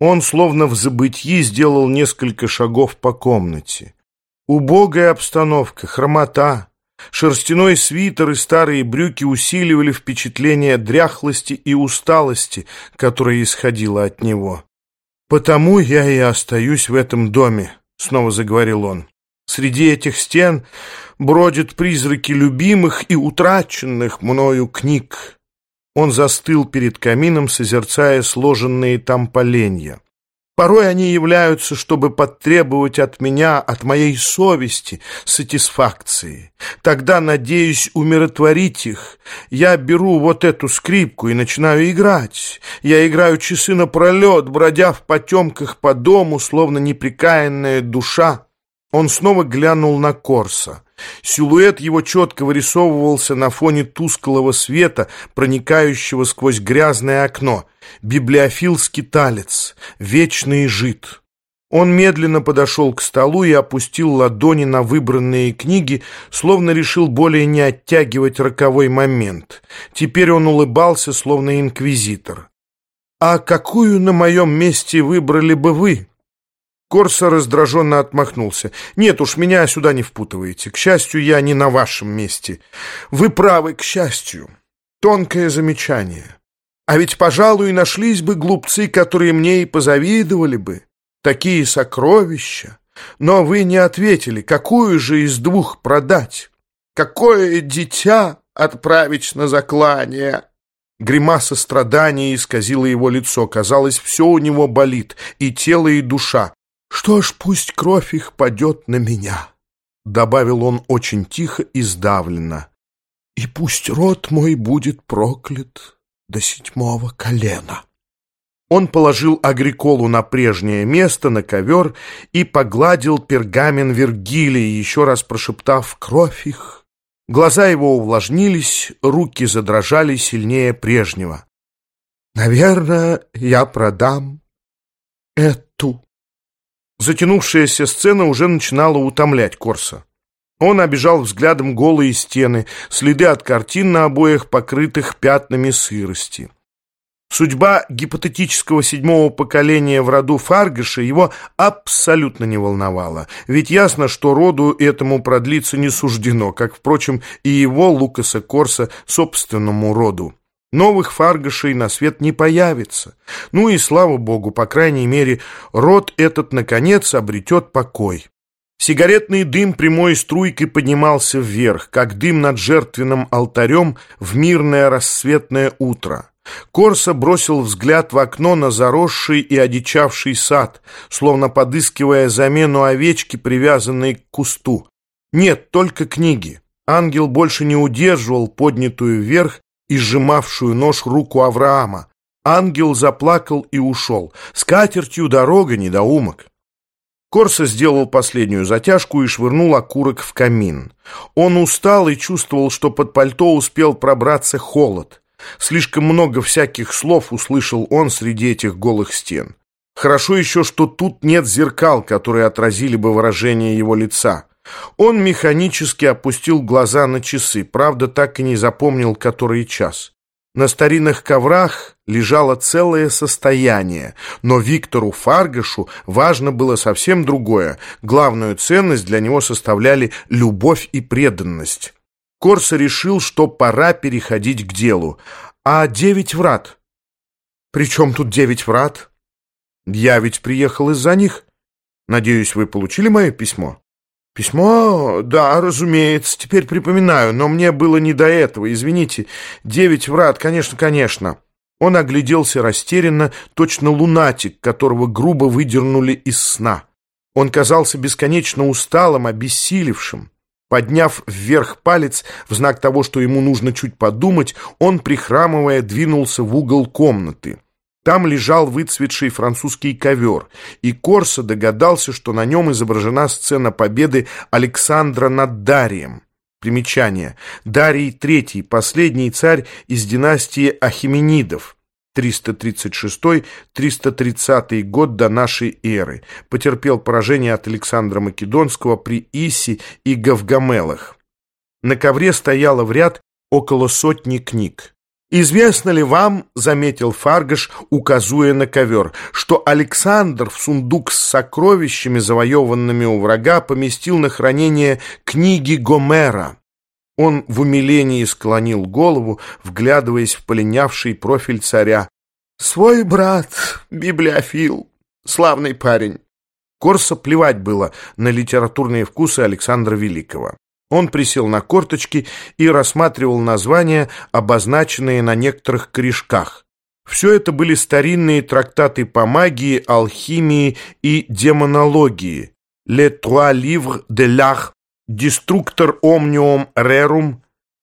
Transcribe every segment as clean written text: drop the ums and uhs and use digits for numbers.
Он, словно в забытьи, сделал несколько шагов по комнате. Убогая обстановка, хромота, шерстяной свитер и старые брюки усиливали впечатление дряхлости и усталости, которое исходило от него. «Потому я и остаюсь в этом доме», — снова заговорил он. «Среди этих стен бродят призраки любимых и утраченных мною книг». Он застыл перед камином, созерцая сложенные там поленья. «Порой они являются, чтобы потребовать от меня, от моей совести, сатисфакции. Тогда, надеюсь умиротворить их, я беру вот эту скрипку и начинаю играть. Я играю часы напролет, бродя в потемках по дому, словно непрекаянная душа». Он снова глянул на Корса. Силуэт его четко вырисовывался на фоне тусклого света, проникающего сквозь грязное окно. Библиофил-скиталец, вечный жид. Он медленно подошел к столу и опустил ладони на выбранные книги, словно решил более не оттягивать роковой момент. Теперь он улыбался, словно инквизитор. «А какую на моем месте выбрали бы вы?» Корса раздраженно отмахнулся. «Нет уж, меня сюда не впутываете. К счастью, я не на вашем месте». «Вы правы, к счастью. Тонкое замечание. А ведь, пожалуй, нашлись бы глупцы, которые мне и позавидовали бы. Такие сокровища. Но вы не ответили, какую же из двух продать? Какое дитя отправить на заклание?» Гримаса страдания исказила его лицо. Казалось, все у него болит, и тело, и душа. «Что ж, пусть кровь их падет на меня», — добавил он очень тихо и сдавленно. «И пусть род мой будет проклят до 7-го колена». Он положил Агриколу на прежнее место, на ковер, и погладил пергамен Вергилия, еще раз прошептав «кровь их». Глаза его увлажнились, руки задрожали сильнее прежнего. «Наверное, я продам эту». Затянувшаяся сцена уже начинала утомлять Корса. Он обежал взглядом голые стены, следы от картин на обоях, покрытых пятнами сырости. Судьба гипотетического 7-го поколения в роду Фаргаша его абсолютно не волновала, ведь ясно, что роду этому продлиться не суждено, как, впрочем, и его, Лукаса Корса, собственному роду. Новых Фаргашей на свет не появится. Ну и слава богу, по крайней мере, род этот, наконец, обретет покой. Сигаретный дым прямой струйкой поднимался вверх, как дым над жертвенным алтарем в мирное рассветное утро. Корса бросил взгляд в окно на заросший и одичавший сад, словно подыскивая замену овечки, привязанной к кусту. Нет, только книги. Ангел больше не удерживал поднятую вверх и сжимавшую нож руку Авраама. Ангел заплакал и ушел. С катертью дорога, недоумок. Корса сделал последнюю затяжку и швырнул окурок в камин. Он устал и чувствовал, что под пальто успел пробраться холод. Слишком много всяких слов услышал он среди этих голых стен. Хорошо еще, что тут нет зеркал, которые отразили бы выражение его лица. Он механически опустил глаза на часы, правда, так и не запомнил, который час. На старинных коврах лежало целое состояние, но Виктору Фаргашу важно было совсем другое. Главную ценность для него составляли любовь и преданность. Корса решил, что пора переходить к делу. «А 9 врат?» «При чем тут 9 врат?» «Я ведь приехал из-за них. Надеюсь, вы получили мое письмо?» «Письмо? Да, разумеется, теперь припоминаю, но мне было не до этого, извините. 9 врат, конечно, конечно». Он огляделся растерянно, точно лунатик, которого грубо выдернули из сна. Он казался бесконечно усталым, обессилевшим. Подняв вверх палец в знак того, что ему нужно чуть подумать, он, прихрамывая, двинулся в угол комнаты. Там лежал выцветший французский ковер, и Корса догадался, что на нем изображена сцена победы Александра над Дарием. Примечание. Дарий III, последний царь из династии Ахеменидов, 336-330 год до нашей эры. Потерпел поражение от Александра Македонского при Исе и Гавгамелах. На ковре стояло в ряд около 100 книг. «Известно ли вам, — заметил Фаргаш, указуя на ковер, — что Александр в сундук с сокровищами, завоеванными у врага, поместил на хранение книги Гомера?» Он в умилении склонил голову, вглядываясь в полинявший профиль царя. «Свой брат, библиофил, славный парень». Корсо плевать было на литературные вкусы Александра Великого. Он присел на корточки и рассматривал названия, обозначенные на некоторых корешках. Все это были старинные трактаты по магии, алхимии и демонологии. «Les trois livres de l'art», «Destructor omnium rerum»,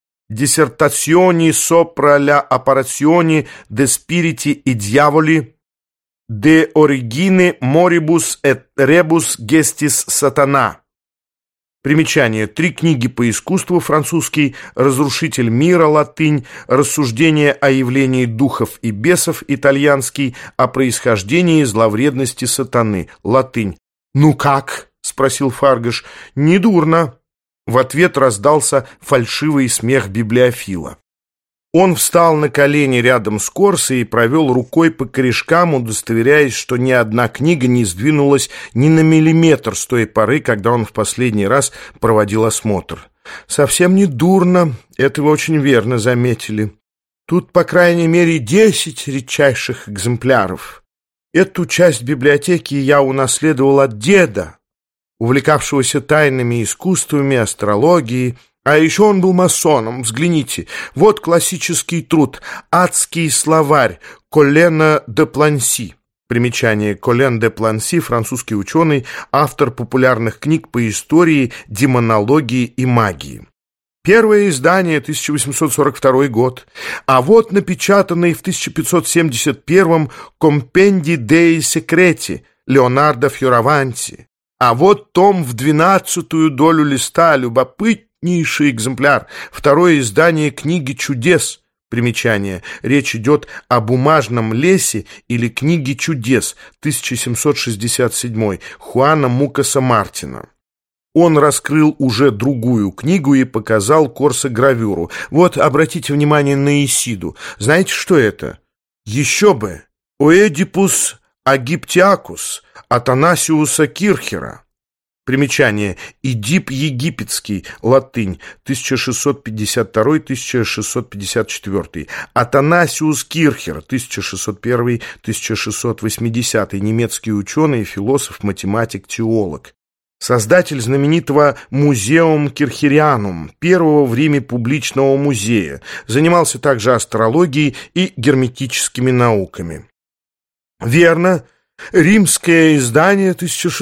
«Dissertazioni sopra la apparizione de spiriti e diavoli», «De origine moribus et rebus gestis satana». Примечание. 3 книги по искусству, французский, «Разрушитель мира», латынь, «Рассуждения о явлении духов и бесов», итальянский, «О происхождении зловредности сатаны», латынь. «Ну как?» — спросил Фаргаш. «Недурно». В ответ раздался фальшивый смех библиофила. Он встал на колени рядом с Корсо и провел рукой по корешкам, удостоверяясь, что ни одна книга не сдвинулась ни на миллиметр с той поры, когда он в последний раз проводил осмотр. «Совсем не дурно, это вы очень верно заметили. Тут, по крайней мере, 10 редчайших экземпляров. Эту часть библиотеки я унаследовал от деда, увлекавшегося тайными искусствами, астрологией. А еще он был масоном. Взгляните, вот классический труд «Адский словарь» Коллена де Планси. Примечание. Коллен де Планси, французский ученый, автор популярных книг по истории, демонологии и магии. Первое издание, 1842 год. А вот напечатанный в 1571 «Компенди Dei Secreti» Леонардо Фьораванти. А вот том в 12-ю долю листа, любопытнейший экземпляр, второе издание книги чудес. Примечание. Речь идет о бумажном лесе или книге чудес, 1767, Хуана Мукаса Мартина. Он раскрыл уже другую книгу и показал Корсо гравюру. Вот, обратите внимание на Исиду. Знаете, что это? Еще бы! Оэдипус Агиптиакус Атанасиуса Кирхера. Примечание. Эдип египетский, латынь, 1652-1654. Атанасиус Кирхер, 1601-1680, немецкий ученый, философ, математик, теолог. Создатель знаменитого Музеум Кирхерианум, первого в Риме публичного музея. Занимался также астрологией и герметическими науками. Верно. Римское издание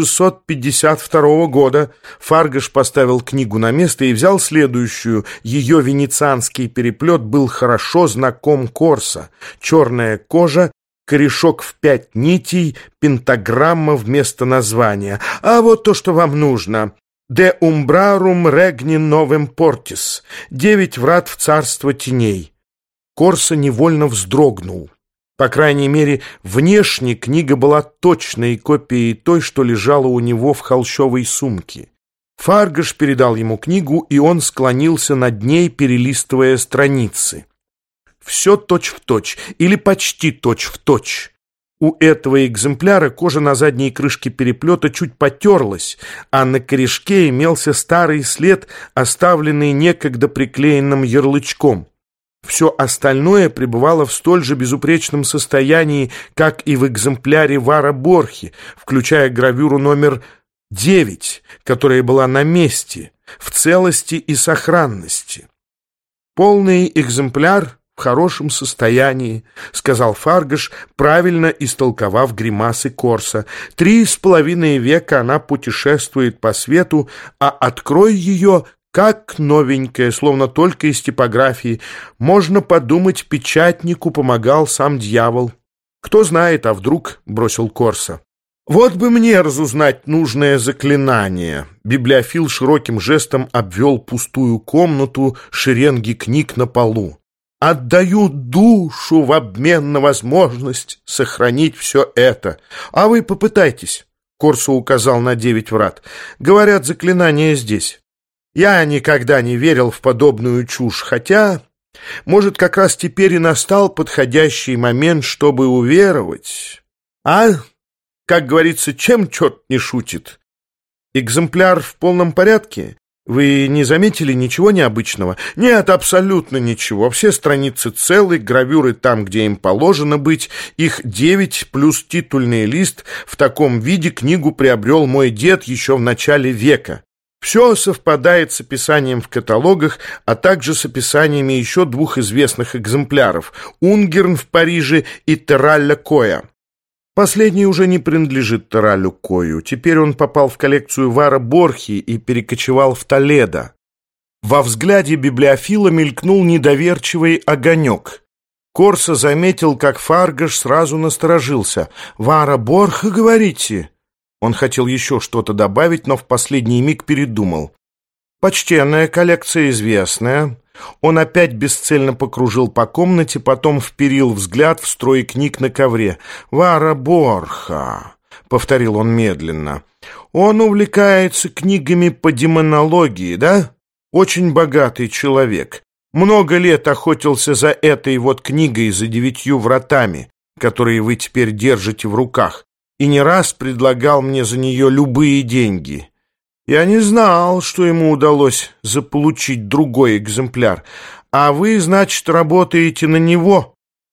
1652 года. Фаргаш поставил книгу на место и взял следующую. Ее венецианский переплет был хорошо знаком Корсо. Черная кожа, корешок в 5 нитей, пентаграмма вместо названия. А вот то, что вам нужно. «De umbrarum regni novem portis» — 9 врат в царство теней. Корсо невольно вздрогнул. По крайней мере, внешне книга была точной копией той, что лежала у него в холщовой сумке. Фаргаш передал ему книгу, и он склонился над ней, перелистывая страницы. Все точь-в-точь, или почти точь-в-точь. У этого экземпляра кожа на задней крышке переплета чуть потерлась, а на корешке имелся старый след, оставленный некогда приклеенным ярлычком. Все остальное пребывало в столь же безупречном состоянии, как и в экземпляре Вара Борхи, включая гравюру номер 9, которая была на месте, в целости и сохранности. «Полный экземпляр в хорошем состоянии», — сказал Фаргаш, правильно истолковав гримасы Корсо. 3,5 века она путешествует по свету, а открой ее — как новенькая, словно только из типографии. Можно подумать, печатнику помогал сам дьявол. Кто знает, а вдруг, — бросил Корсо. Вот бы мне разузнать нужное заклинание. Библиофил широким жестом обвел пустую комнату, шеренги книг на полу. Отдаю душу в обмен на возможность сохранить все это. А вы попытайтесь. Корсо указал на 9 врат. Говорят, заклинание здесь. Я никогда не верил в подобную чушь, хотя Может, как раз теперь и настал подходящий момент, чтобы уверовать? А? Как говорится, чем черт не шутит? Экземпляр в полном порядке? Вы не заметили ничего необычного? Нет, абсолютно ничего. Все страницы целы, гравюры там, где им положено быть. Их 9 плюс титульный лист. В таком виде книгу приобрел мой дед еще в начале века. Все совпадает с описанием в каталогах, а также с описаниями еще 2 известных экземпляров — «Унгерн» в Париже и «Терралля Коя». Последний уже не принадлежит Терраллю Кою. Теперь он попал в коллекцию Вара Борхи и перекочевал в Толедо. Во взгляде библиофила мелькнул недоверчивый огонек. Корсо заметил, как Фаргаш сразу насторожился. «Вара Борха, говорите?» Он хотел еще что-то добавить, но в последний миг передумал. «Почтенная коллекция, известная». Он опять бесцельно покружил по комнате, потом вперил взгляд в строй книг на ковре. «Вара Борха», — повторил он медленно. «Он увлекается книгами по демонологии, да? Очень богатый человек. Много лет охотился за этой вот книгой, за 9 вратами, которые вы теперь держите в руках, и не раз предлагал мне за нее любые деньги». Я не знал, что ему удалось заполучить другой экземпляр. А вы, значит, работаете на него?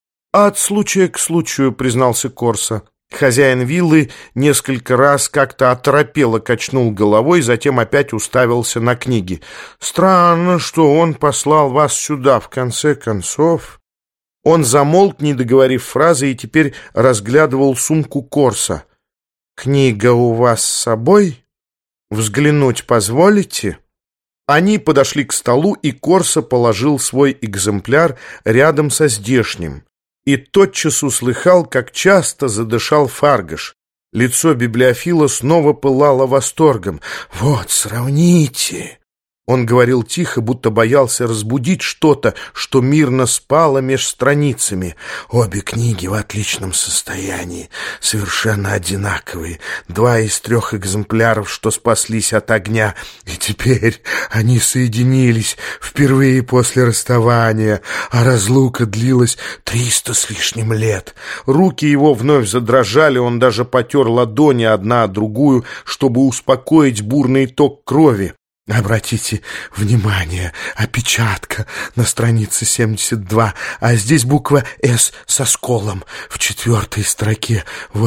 От случая к случаю, признался Корсо. Хозяин виллы несколько раз как-то оторопело качнул головой, затем опять уставился на книги. Странно, что он послал вас сюда, в конце концов. Он замолк, не договорив фразы, и теперь разглядывал сумку Корсо. «Книга у вас с собой? Взглянуть позволите?» Они подошли к столу, и Корсо положил свой экземпляр рядом со здешним. И тотчас услыхал, как часто задышал Фаргаш. Лицо библиофила снова пылало восторгом. «Вот, сравните!» Он говорил тихо, будто боялся разбудить что-то, что мирно спало меж страницами. «Обе книги в отличном состоянии, совершенно одинаковые. 2 из 3 экземпляров, что спаслись от огня. И теперь они соединились впервые после расставания, а разлука длилась 300 с лишним лет». Руки его вновь задрожали, он даже потер ладони одна о другую, чтобы успокоить бурный ток крови. Обратите внимание, опечатка на странице 72, а здесь буква «С» со сколом в 4-й строке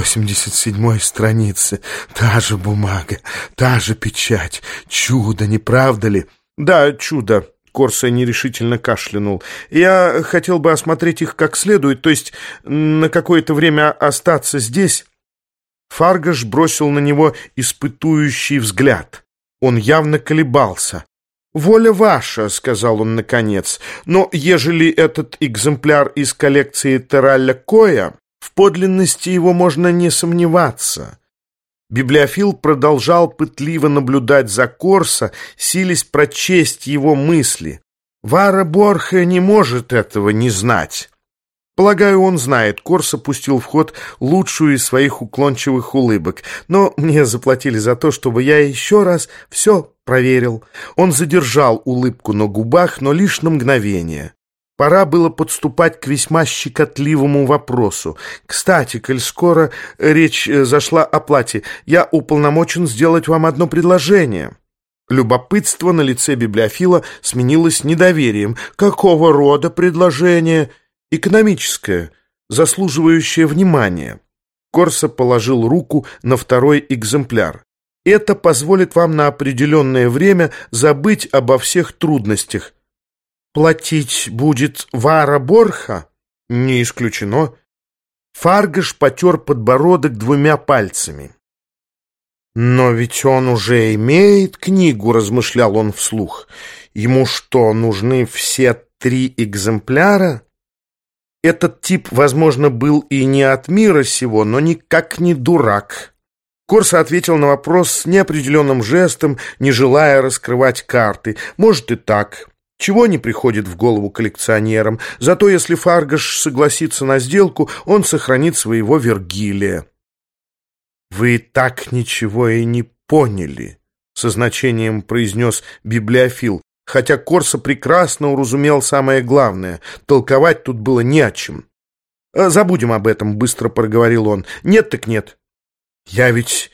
87-й страницы. Та же бумага, та же печать. Чудо, не правда ли? Да, чудо. Корсо нерешительно кашлянул. Я хотел бы осмотреть их как следует, то есть на какое-то время остаться здесь. Фаргаш бросил на него испытующий взгляд. Он явно колебался. «Воля ваша», — сказал он наконец, «но ежели этот экземпляр из коллекции Терралля Коя, в подлинности его можно не сомневаться». Библиофил продолжал пытливо наблюдать за Корсо, силясь прочесть его мысли. Вара Борха не может этого не знать. Полагаю, он знает. Корсо пустил в ход лучшую из своих уклончивых улыбок. Но мне заплатили за то, чтобы я еще раз все проверил. Он задержал улыбку на губах, но лишь на мгновение. Пора было подступать к весьма щекотливому вопросу. Кстати, коль скоро речь зашла о плате, я уполномочен сделать вам одно предложение. Любопытство на лице библиофила сменилось недоверием. Какого рода предложение? Экономическое, заслуживающее внимания. Корсо положил руку на 2-й экземпляр. Это позволит вам на определенное время забыть обо всех трудностях. Платить будет Вара Борха? Не исключено. Фаргаш потер подбородок 2 пальцами. «Но ведь он уже имеет книгу», — размышлял он вслух. «Ему что, нужны все 3 экземпляра?» Этот тип, возможно, был и не от мира сего, но никак не дурак. Корсо ответил на вопрос с неопределенным жестом, не желая раскрывать карты. Может и так. Чего не приходит в голову коллекционерам. Зато если Фаргаш согласится на сделку, он сохранит своего Вергилия. «Вы так ничего и не поняли», — со значением произнес библиофил. хотя Корсо прекрасно уразумел самое главное — толковать тут было не о чем. «Забудем об этом», — быстро проговорил он. «Нет так нет». «Я ведь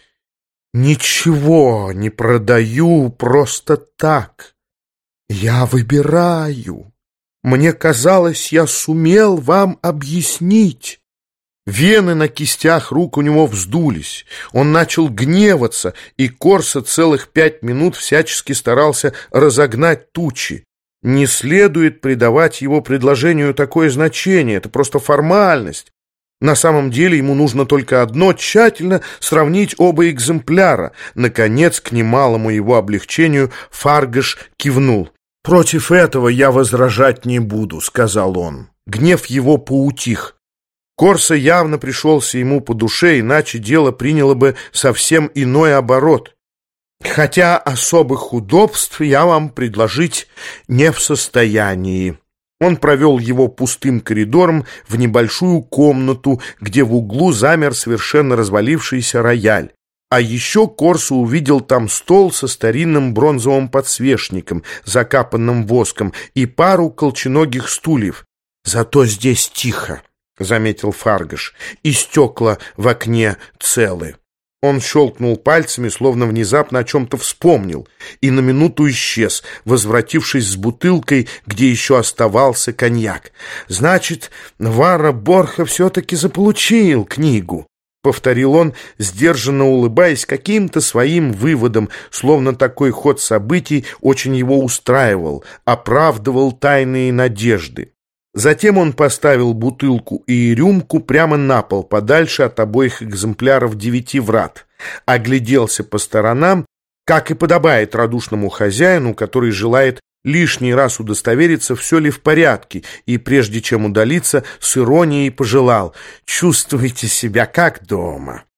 ничего не продаю просто так. Я выбираю. Мне казалось, я сумел вам объяснить». Вены на кистях рук у него вздулись. Он начал гневаться, и Корсо целых 5 минут всячески старался разогнать тучи. Не следует придавать его предложению такое значение, это просто формальность. На самом деле ему нужно только одно — тщательно сравнить оба экземпляра. Наконец, к немалому его облегчению, Фаргаш кивнул. «Против этого я возражать не буду», — сказал он. Гнев его поутих. Корсо явно пришелся ему по душе, иначе дело приняло бы совсем иной оборот. «Хотя особых удобств я вам предложить не в состоянии». Он провел его пустым коридором в небольшую комнату, где в углу замер совершенно развалившийся рояль. А еще Корсо увидел там стол со старинным бронзовым подсвечником, закапанным воском, и пару колченогих стульев. «Зато здесь тихо», — заметил Фаргаш, — «и стекла в окне целы». Он щелкнул пальцами, словно внезапно о чем-то вспомнил, и на минуту исчез, возвратившись с бутылкой, где еще оставался коньяк. «Значит, Вара Борха все-таки заполучил книгу», — повторил он, сдержанно улыбаясь каким-то своим выводом, словно такой ход событий очень его устраивал, оправдывал тайные надежды. Затем он поставил бутылку и рюмку прямо на пол, подальше от обоих экземпляров 9 врат, огляделся по сторонам, как и подобает радушному хозяину, который желает лишний раз удостовериться, все ли в порядке, и прежде чем удалиться, с иронией пожелал: «Чувствуйте себя как дома».